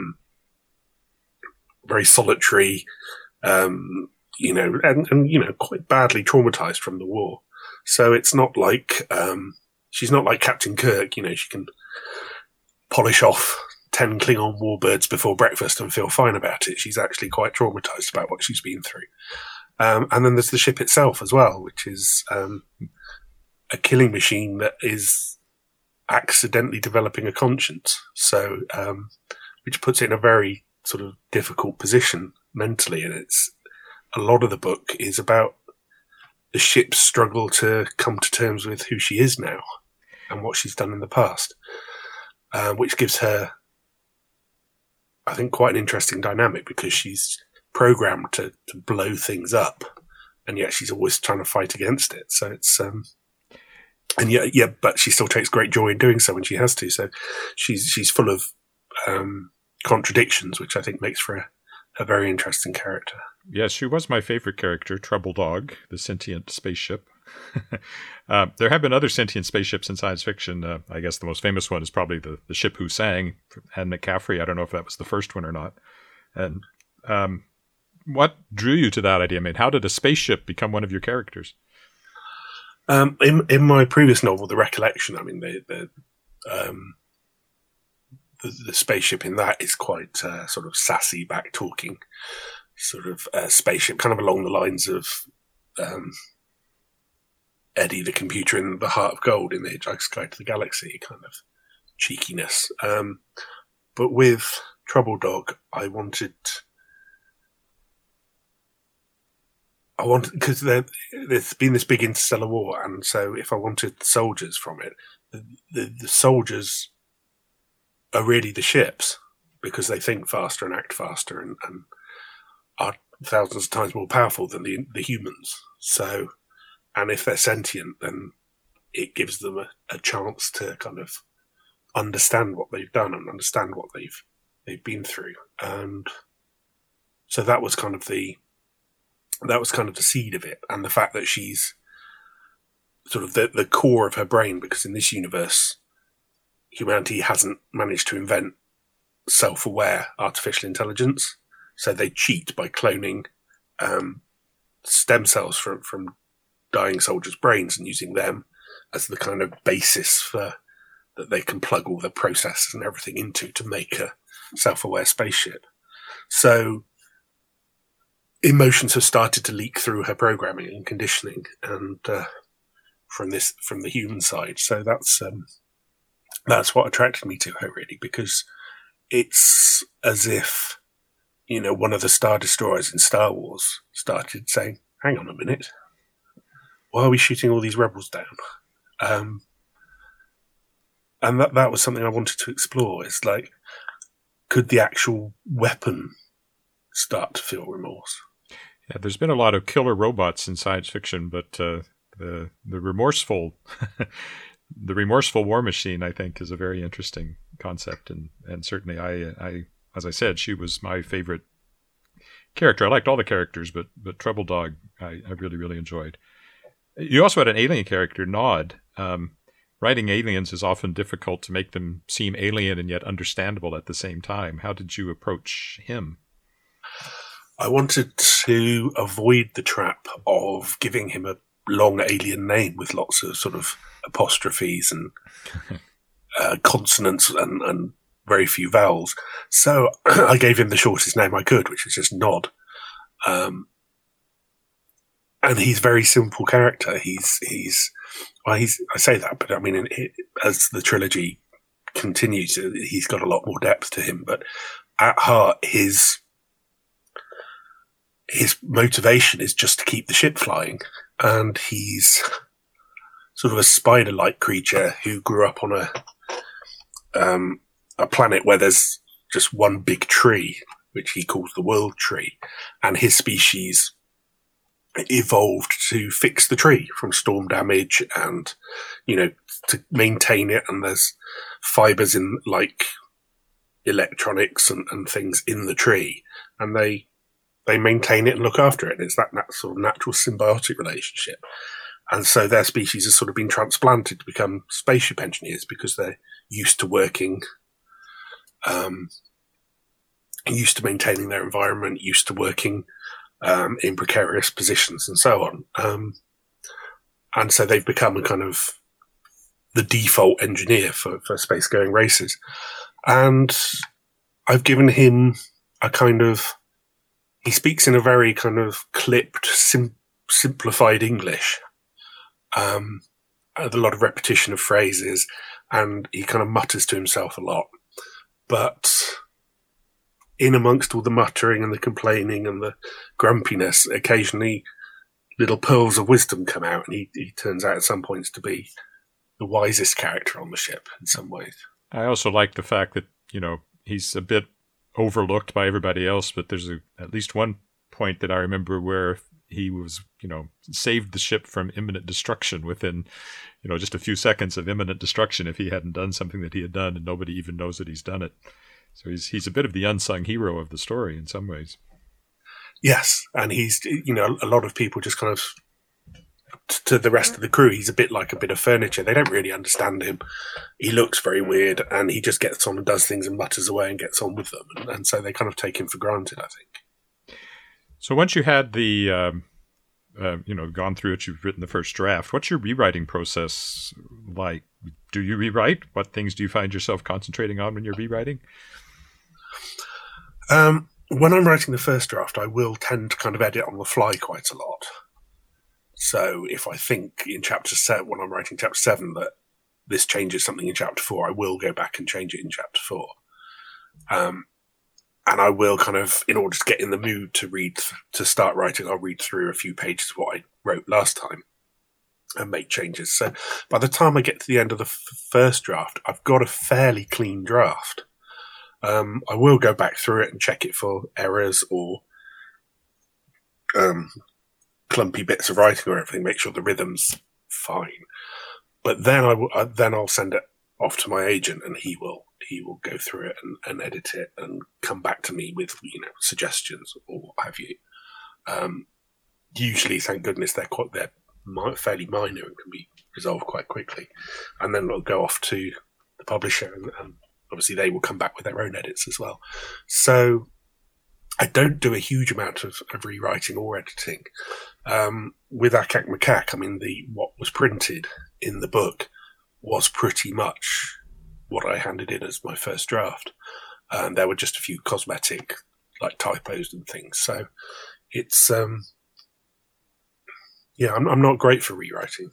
very solitary, and quite badly traumatized from the war. So it's not like she's not like Captain Kirk. She can polish off 10 Klingon warbirds before breakfast and feel fine about it. She's actually quite traumatized about what she's been through. And then there's the ship itself as well, which is a killing machine that is accidentally developing a conscience. So, which puts it in a very sort of difficult position mentally. And a lot of the book is about the ship's struggle to come to terms with who she is now and what she's done in the past, which gives her, I think, quite an interesting dynamic, because she's programmed to blow things up, and yet she's always trying to fight against it. So it's but she still takes great joy in doing so when she has to. So she's full of contradictions, which I think makes for a very interesting character. Yes, she was my favorite character, Trouble Dog, the sentient spaceship. There have been other sentient spaceships in science fiction. I guess the most famous one is probably the ship who sang, Anne McCaffrey. I don't know if that was the first one or not. And what drew you to that idea? I mean, how did a spaceship become one of your characters? In my previous novel, The Recollection, I mean, the spaceship in that is quite sort of sassy, back-talking sort of spaceship, kind of along the lines of Eddie the computer in The Heart of Gold in The Hitchhiker's Guide to the Galaxy, kind of cheekiness. But with Trouble Dog, I wanted, because there's been this big interstellar war, and so if I wanted soldiers from it, the soldiers are really the ships, because they think faster and act faster and are thousands of times more powerful than the humans. So, and if they're sentient, then it gives them a chance to kind of understand what they've done and understand what they've been through. And so that was kind of the seed of it, and the fact that she's sort of the core of her brain, because in this universe, humanity hasn't managed to invent self-aware artificial intelligence. So they cheat by cloning stem cells from dying soldiers' brains and using them as the kind of basis for that they can plug all the processes and everything into to make a self-aware spaceship. So emotions have started to leak through her programming and conditioning, and from the human side. So that's what attracted me to her, really, because it's as if, you know, one of the Star Destroyers in Star Wars started saying, hang on a minute, why are we shooting all these rebels down? And that was something I wanted to explore. It's like, could the actual weapon start to feel remorse? Yeah, there's been a lot of killer robots in science fiction, but the remorseful the remorseful war machine, I think, is a very interesting concept, and certainly I as I said, she was my favorite character. I liked all the characters, but Trouble Dog I really, really enjoyed. You also had an alien character, Nod. Writing aliens is often difficult to make them seem alien and yet understandable at the same time. How did you approach him? I wanted to avoid the trap of giving him a long alien name with lots of sort of apostrophes and consonants and very few vowels. So I gave him the shortest name I could, which was just Nod. And he's a very simple character. I say that, but I mean, as the trilogy continues, he's got a lot more depth to him. But at heart, his motivation is just to keep the ship flying. And he's sort of a spider-like creature who grew up on a planet where there's just one big tree, which he calls the World Tree. And his species evolved to fix the tree from storm damage and, you know, to maintain it. And there's fibers in like electronics and things in the tree, and they maintain it and look after it. It's that sort of natural symbiotic relationship. And so their species has sort of been transplanted to become spaceship engineers because they're used to working, used to maintaining their environment, used to working in precarious positions and so on. And so they've become a kind of the default engineer for space-going races. And I've given him a kind of... He speaks in a very kind of clipped, simplified English. A lot of repetition of phrases, and he kind of mutters to himself a lot. But in amongst all the muttering and the complaining and the grumpiness, occasionally little pearls of wisdom come out, and he turns out at some points to be the wisest character on the ship in some ways. I also like the fact that, he's a bit overlooked by everybody else, but there's at least one point that I remember where he was, saved the ship from imminent destruction within, just a few seconds of imminent destruction if he hadn't done something that he had done, and nobody even knows that he's done it. So he's a bit of the unsung hero of the story in some ways. Yes, and he's, a lot of people just kind of, to the rest of the crew, he's a bit like a bit of furniture. They don't really understand him. He looks very weird, and he just gets on and does things and mutters away and gets on with them. And so they kind of take him for granted, I think. So once you had the, gone through it, you've written the first draft, what's your rewriting process like? Do you rewrite? What things do you find yourself concentrating on when you're rewriting? When I'm writing the first draft, I will tend to kind of edit on the fly quite a lot. So if I think in chapter 7, when I'm writing chapter 7, that this changes something in chapter 4, I will go back and change it in chapter 4. And I will kind of, in order to get in the mood to start writing, I'll read through a few pages of what I wrote last time and make changes. So by the time I get to the end of the first draft, I've got a fairly clean draft. I will go back through it and check it for errors or clumpy bits of writing or everything, make sure the rhythm's fine. But then I'll send it off to my agent, and he will go through it and edit it and come back to me with suggestions or what have you. Usually, thank goodness, they're fairly minor and can be resolved quite quickly, and then it'll go off to the publisher, and obviously they will come back with their own edits as well. So I don't do a huge amount of rewriting or editing. With Akak Makak, what was printed in the book was pretty much what I handed in as my first draft. There were just a few cosmetic, like typos and things. So it's, I'm not great for rewriting.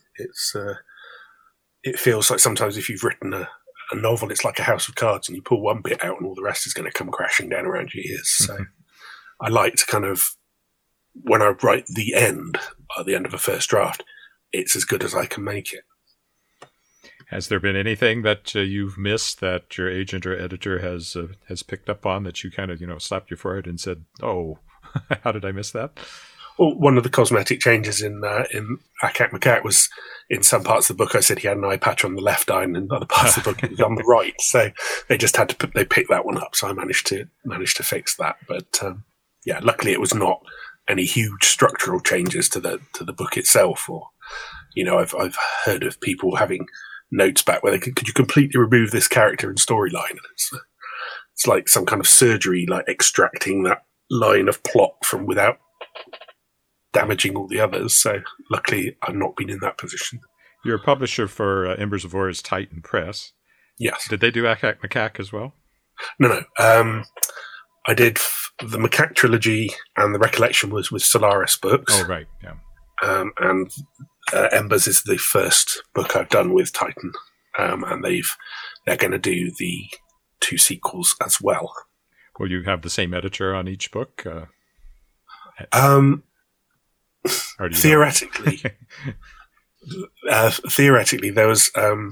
It feels like sometimes if you've written a novel, it's like a house of cards, and you pull one bit out and all the rest is going to come crashing down around your ears. So I like to kind of, when I write the end, at the end of a first draft, it's as good as I can make it. Has there been anything that you've missed that your agent or editor has picked up on that you kind of, slapped your forehead and said, "Oh, how did I miss that?" Well, one of the cosmetic changes in Akak Makak was, in some parts of the book, I said he had an eye patch on the left eye, and in other parts of the book it was on the right. So they just had to they picked that one up. So I managed to fix that. But luckily it was not any huge structural changes to the book itself. Or I've heard of people having notes back where they could you completely remove this character and storyline? It's like some kind of surgery, like extracting that line of plot from without damaging all the others. So luckily I've not been in that position. You're a publisher for Embers of War is Titan Press. Yes. Did they do Akak Makak as well? No. I did the Makak trilogy, and the Recollection was with Solaris Books. Oh, right, yeah. And Embers is the first book I've done with Titan, and they're going to do the 2 sequels as well. Will you have the same editor on each book? Theoretically, there was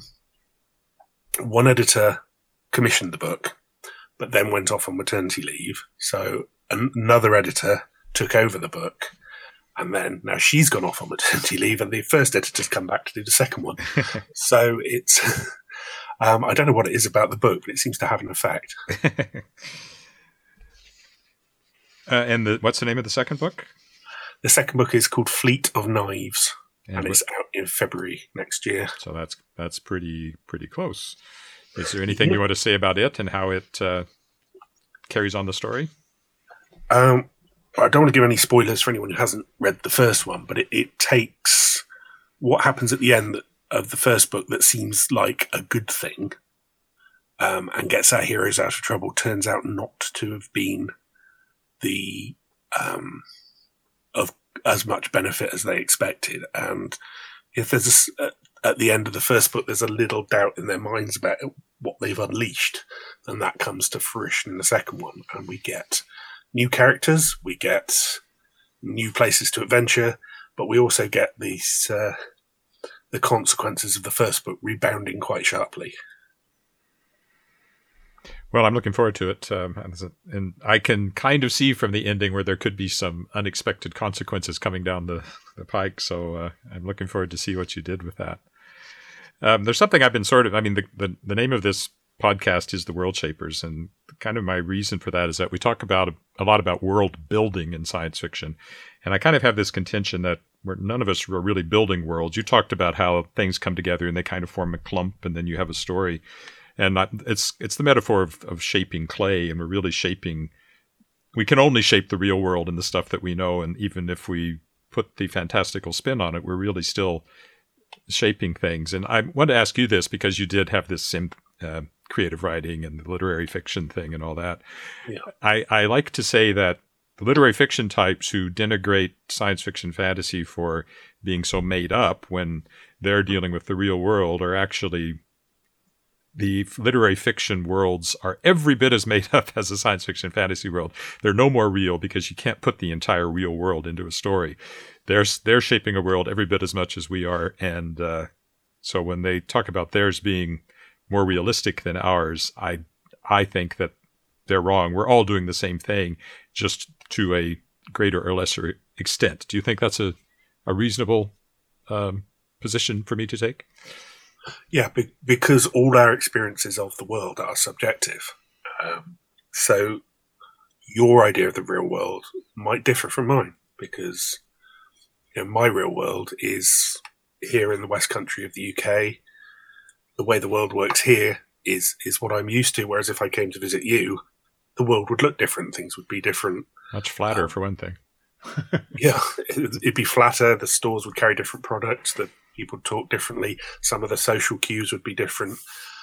one editor commissioned the book, but then went off on maternity leave. So another editor took over the book, and then now she's gone off on maternity leave, and the first editor's come back to do the second one. So it's I don't know what it is about the book, but it seems to have an effect. And what's the name of the second book? The second book is called Fleet of Knives, and it's out in February next year. So that's pretty close. Is there anything you want to say about it and how it carries on the story? I don't want to give any spoilers for anyone who hasn't read the first one, but it takes what happens at the end of the first book that seems like a good thing, and gets our heroes out of trouble, turns out not to have been the of as much benefit as they expected. And if there's at the end of the first book, there's a little doubt in their minds about what they've unleashed, then that comes to fruition in the second one, and we get new characters, we get new places to adventure, but we also get these the consequences of the first book rebounding quite sharply. Well, I'm looking forward to it, and I can kind of see from the ending where there could be some unexpected consequences coming down the pike, so I'm looking forward to see what you did with that. There's something I've been the name of this podcast is The World Shapers, and kind of my reason for that is that we talk about a lot about world building in science fiction, and I kind of have this contention that none of us are really building worlds. You talked about how things come together and they kind of form a clump, and then you have a story. And it's the metaphor of shaping clay, and we're really shaping. We can only shape the real world and the stuff that we know, and even if we put the fantastical spin on it, we're really still shaping things. And I want to ask you this because you did have this creative writing and the literary fiction thing and all that. Yeah. I like to say that the literary fiction types who denigrate science fiction fantasy for being so made up when they're dealing with the real world are actually. The literary fiction worlds are every bit as made up as a science fiction fantasy world. They're no more real because you can't put the entire real world into a story. They're shaping a world every bit as much as we are. And so when they talk about theirs being more realistic than ours, I think that they're wrong. We're all doing the same thing, just to a greater or lesser extent. Do you think that's a reasonable position for me to take? Yeah, because all our experiences of the world are subjective. So your idea of the real world might differ from mine, because my real world is here in the West Country of the UK. The way the world works here is what I'm used to, whereas if I came to visit you, the world would look different. Things would be different. Much flatter, for one thing. Yeah, it'd be flatter. The stores would carry different products. The people would talk differently. Some of the social cues would be different.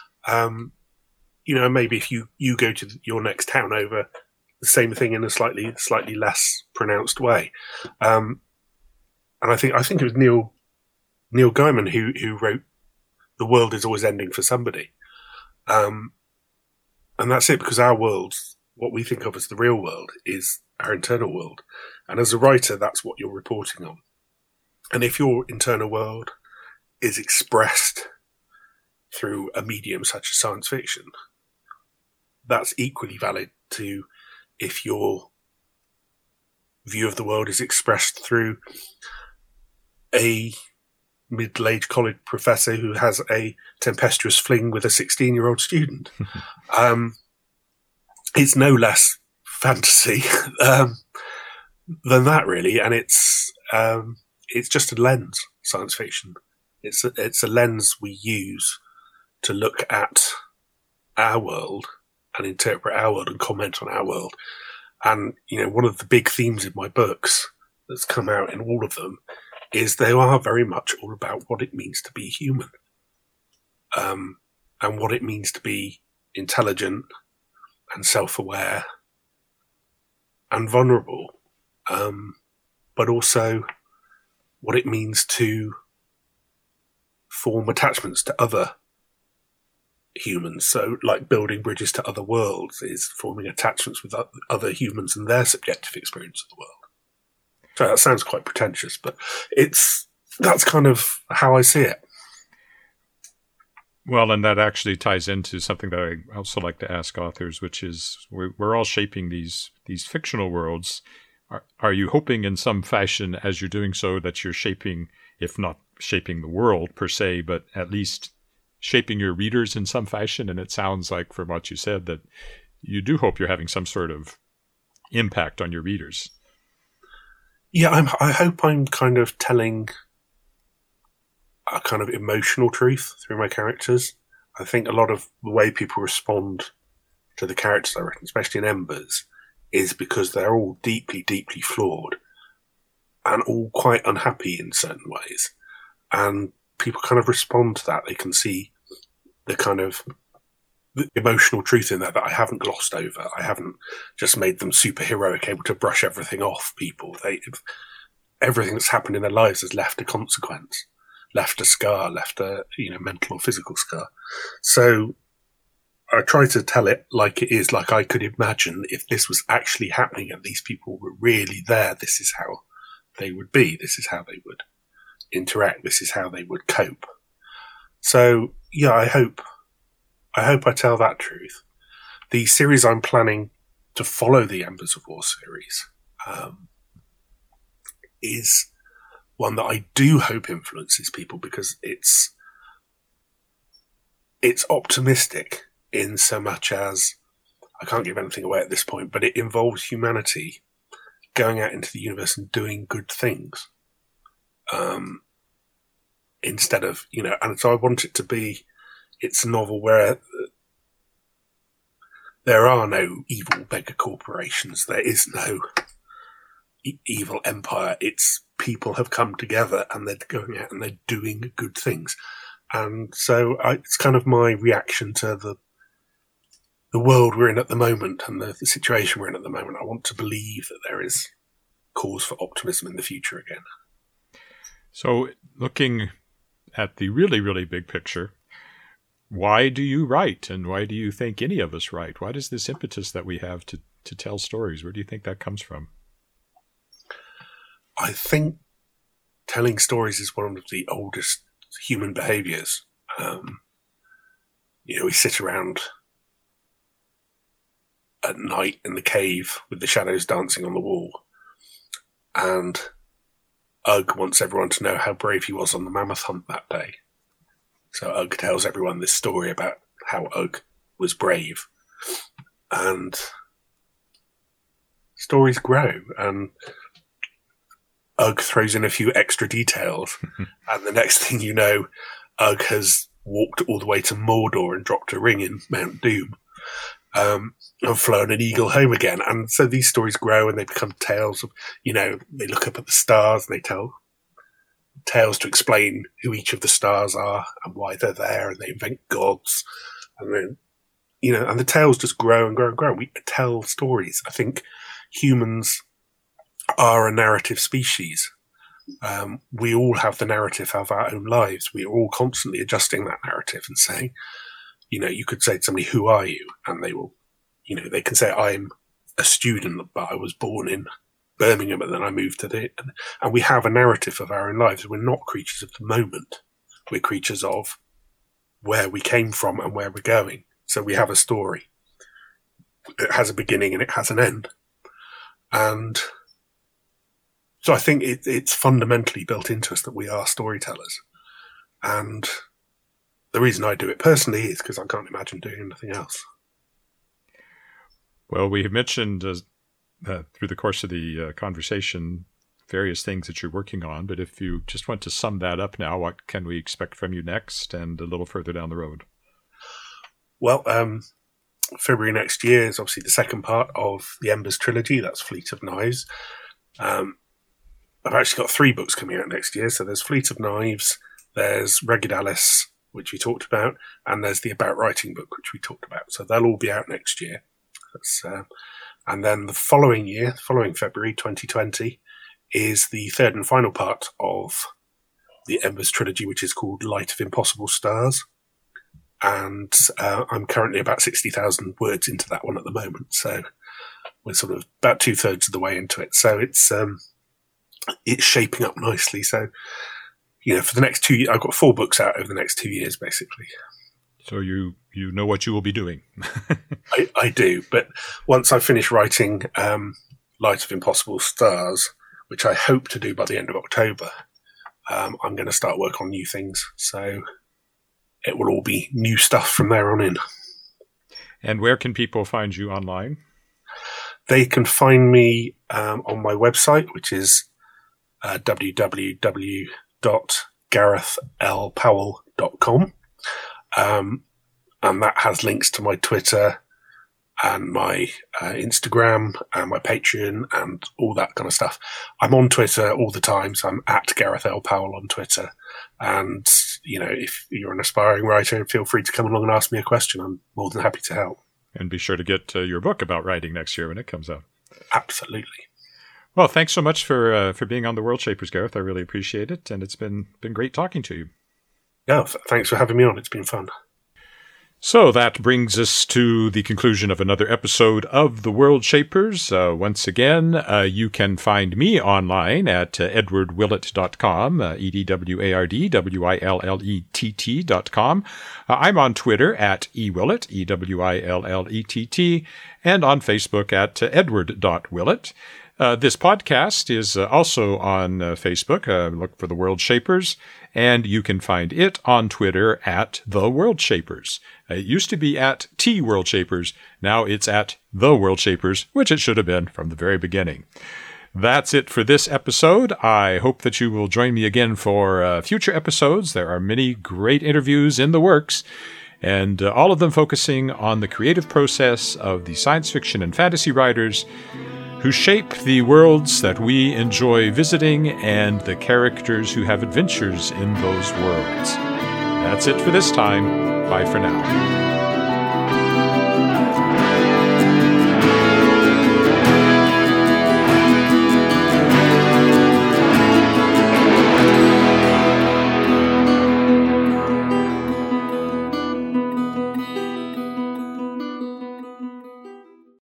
Maybe if you go to your next town over, the same thing in a slightly less pronounced way. And I think it was Neil Gaiman who wrote "The world is always ending for somebody," and that's it, because our world, what we think of as the real world, is our internal world. And as a writer, that's what you're reporting on. And if your internal world is expressed through a medium such as science fiction, that's equally valid to if your view of the world is expressed through a middle-aged college professor who has a tempestuous fling with a 16-year-old student. It's no less fantasy than that, really, and it's just a lens. Science fiction. It's a lens we use to look at our world and interpret our world and comment on our world. And one of the big themes in my books that's come out in all of them is they are very much all about what it means to be human, and what it means to be intelligent and self-aware and vulnerable, but also what it means to form attachments to other humans. So, like building bridges to other worlds is forming attachments with other humans and their subjective experience of the world. So that sounds quite pretentious, but that's kind of how I see it. Well, and that actually ties into something that I also like to ask authors, which is we're all shaping these fictional worlds. Are you hoping in some fashion as you're doing so that you're shaping, if not shaping the world per se, but at least shaping your readers in some fashion? And it sounds like from what you said that you do hope you're having some sort of impact on your readers. Yeah, I hope I'm kind of telling a kind of emotional truth through my characters. I think a lot of the way people respond to the characters I've written, especially in Embers, is because they're all deeply, deeply flawed and all quite unhappy in certain ways. And people kind of respond to that. They can see the kind of the emotional truth in that I haven't glossed over. I haven't just made them superheroic, able to brush everything off people. Everything that's happened in their lives has left a consequence, left a scar, left a mental or physical scar. So I try to tell it like it is, like I could imagine if this was actually happening and these people were really there, this is how they would be. This is how they would interact. This is how they would cope. So yeah, I hope I tell that truth. The series I'm planning to follow the Embers of War series is one that I do hope influences people because it's optimistic in so much as, I can't give anything away at this point, but it involves humanity going out into the universe and doing good things. Instead of, and so I want it to be, it's a novel where there are no evil mega corporations. There is no evil empire. It's people have come together and they're going out and they're doing good things. And so it's kind of my reaction to the world we're in at the moment and the situation we're in at the moment. I want to believe that there is cause for optimism in the future again. So looking at the really, really big picture, why do you write, and why do you think any of us write? Why does this impetus that we have to tell stories, where do you think that comes from? I think telling stories is one of the oldest human behaviors. We sit around at night in the cave with the shadows dancing on the wall, and Ugg wants everyone to know how brave he was on the mammoth hunt that day. So Ugg tells everyone this story about how Ugg was brave. And stories grow, and Ugg throws in a few extra details, and the next thing you know, Ugg has walked all the way to Mordor and dropped a ring in Mount Doom, and flown an eagle home again. And so these stories grow and they become tales of, they look up at the stars and they tell tales to explain who each of the stars are and why they're there, and they invent gods. And then, and the tales just grow and grow and grow. We tell stories. I think humans are a narrative species. We all have the narrative of our own lives. We are all constantly adjusting that narrative and saying, you could say to somebody, who are you? And they will, they can say, I'm a student, but I was born in Birmingham and then I moved to and we have a narrative of our own lives. We're not creatures of the moment. We're creatures of where we came from and where we're going. So we have a story. It has a beginning and it has an end. And so I think it's fundamentally built into us that we are storytellers. And the reason I do it personally is because I can't imagine doing anything else. Well, we have mentioned through the course of the conversation various things that you're working on, but if you just want to sum that up now, what can we expect from you next and a little further down the road? Well, February next year is obviously the second part of the Embers trilogy. That's Fleet of Knives. I've actually got 3 books coming out next year. So there's Fleet of Knives, there's Rugged Alice, which we talked about, and there's the About Writing book, which we talked about. So they'll all be out next year. And then the following year, following February 2020, is the third and final part of the Embers trilogy, which is called Light of Impossible Stars. And I'm currently about 60,000 words into that one at the moment. So we're sort of about 2/3 of the way into it. So it's shaping up nicely. So, for the next 2 years, I've got 4 books out over the next 2 years, basically. So you know what you will be doing. I do. But once I finish writing Light of Impossible Stars, which I hope to do by the end of October, I'm going to start work on new things. So it will all be new stuff from there on in. And where can people find you online? They can find me on my website, which is www.garethlpowell.com. And that has links to my Twitter and my Instagram and my Patreon and all that kind of stuff. I'm on Twitter all the time, so I'm at Gareth L. Powell on Twitter. And if you're an aspiring writer, feel free to come along and ask me a question. I'm more than happy to help. And be sure to get your book about writing next year when it comes out. Absolutely. Well, thanks so much for being on the World Shapers, Gareth. I really appreciate it, and it's been great talking to you. Yeah, thanks for having me on. It's been fun. So that brings us to the conclusion of another episode of The World Shapers. Once again, you can find me online at edwardwillett.com, EDWARDWILLETT.com. I'm on Twitter at @ewillett, EWILLETT, and on Facebook at edward.willett. This podcast is also on Facebook. Look for The World Shapers, and you can find it on Twitter at The World Shapers. It used to be at T World Shapers. Now it's at The World Shapers, which it should have been from the very beginning. That's it for this episode. I hope that you will join me again for future episodes. There are many great interviews in the works, and all of them focusing on the creative process of the science fiction and fantasy writers who shape the worlds that we enjoy visiting and the characters who have adventures in those worlds. That's it for this time. Bye for now.